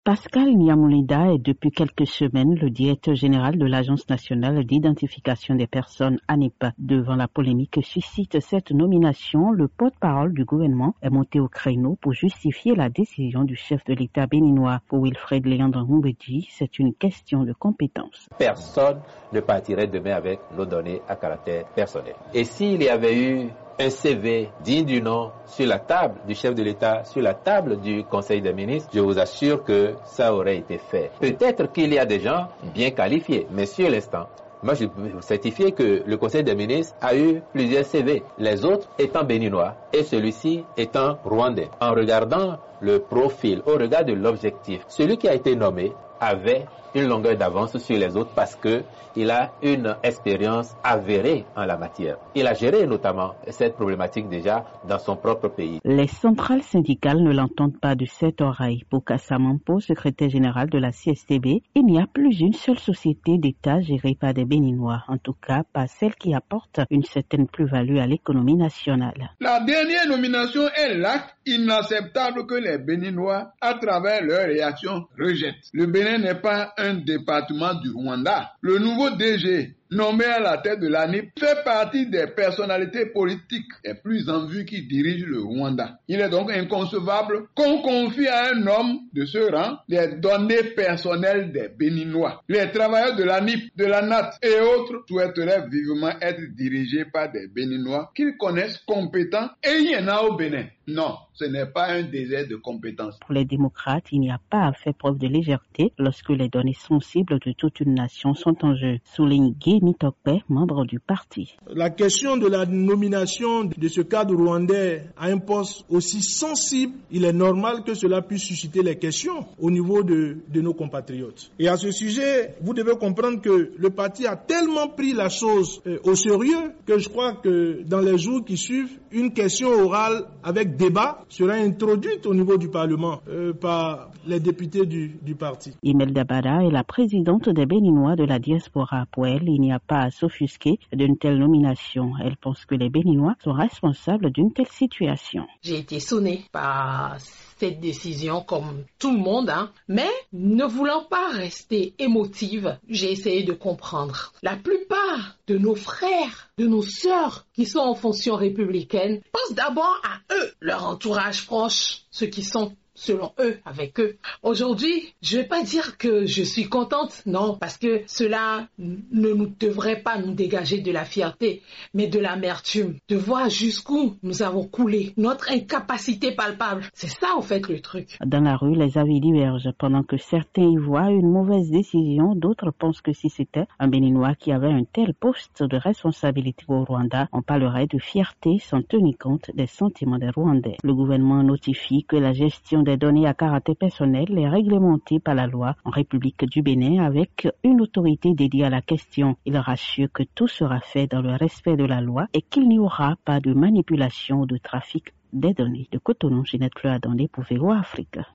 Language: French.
Pascal Nyamulida est depuis quelques semaines le directeur général de l'Agence nationale d'identification des personnes ANIP. Devant la polémique que suscite cette nomination, le porte-parole du gouvernement est monté au créneau pour justifier la décision du chef de l'État béninois. Pour Wilfred Léandre Mbedi, c'est une question de compétence. Personne ne partirait demain avec nos données à caractère personnel. Et s'il y avait eu un CV digne du nom sur la table du chef de l'État, sur la table du Conseil des ministres, je vous assure que ça aurait été fait. Peut-être qu'il y a des gens bien qualifiés, mais sur l'instant, moi je peux vous certifier que le Conseil des ministres a eu plusieurs CV, les autres étant béninois et celui-ci étant rwandais. En regardant le profil, au regard de l'objectif, celui qui a été nommé avait une longueur d'avance sur les autres parce qu'il a une expérience avérée en la matière. Il a géré notamment cette problématique déjà dans son propre pays. Les centrales syndicales ne l'entendent pas de cette oreille. Pour Kassamampo, secrétaire général de la CSTB, il n'y a plus une seule société d'État gérée par des Béninois, en tout cas pas celle qui apporte une certaine plus-value à l'économie nationale. La dernière nomination est l'acte inacceptable que les Béninois, à travers leurs réactions, rejettent. Le Bénin n'est pas un département du Rwanda. Le nouveau DG, nommé à la tête de l'ANIP, fait partie des personnalités politiques les plus en vue qui dirigent le Rwanda. Il est donc inconcevable qu'on confie à un homme de ce rang les données personnelles des Béninois. Les travailleurs de l'ANIP, de la NAT et autres souhaiteraient vivement être dirigés par des Béninois qu'ils connaissent compétents, et il y en a au Bénin. Non, ce n'est pas un désert de compétences. Pour les démocrates, il n'y a pas à faire preuve de légèreté lorsque les données sensibles de toute une nation sont en jeu. Souligne Guy Mitokpe, membre du parti. La question de la nomination de ce cadre rwandais à un poste aussi sensible, il est normal que cela puisse susciter les questions au niveau de nos compatriotes. Et à ce sujet, vous devez comprendre que le parti a tellement pris la chose au sérieux que je crois que dans les jours qui suivent, une question orale avec débat sera introduite au niveau du Parlement par les députés du parti. Imelda Bada est la présidente des Béninois de la diaspora. Pour elle, il n'y a pas à s'offusquer d'une telle nomination. Elle pense que les Béninois sont responsables d'une telle situation. J'ai été sonnée par cette décision comme tout le monde, mais ne voulant pas rester émotive, j'ai essayé de comprendre. La plupart de nos frères, de nos sœurs qui sont en fonction républicaine pensent d'abord à eux, leur entourage proche, ceux qui sont selon eux, avec eux. Aujourd'hui, je vais pas dire que je suis contente, non, parce que cela ne nous devrait pas nous dégager de la fierté, mais de l'amertume, de voir jusqu'où nous avons coulé, notre incapacité palpable. C'est ça, en fait, le truc. Dans la rue, les avis divergent. Pendant que certains y voient une mauvaise décision, d'autres pensent que si c'était un Béninois qui avait un tel poste de responsabilité au Rwanda, on parlerait de fierté sans tenir compte des sentiments des Rwandais. Le gouvernement notifie que la gestion des données à caractère personnel est réglementée par la loi en République du Bénin avec une autorité dédiée à la question. Il rassure que tout sera fait dans le respect de la loi et qu'il n'y aura pas de manipulation ou de trafic des données. De Cotonou, Ginette Fleur-Adandé pour VOA Afrique.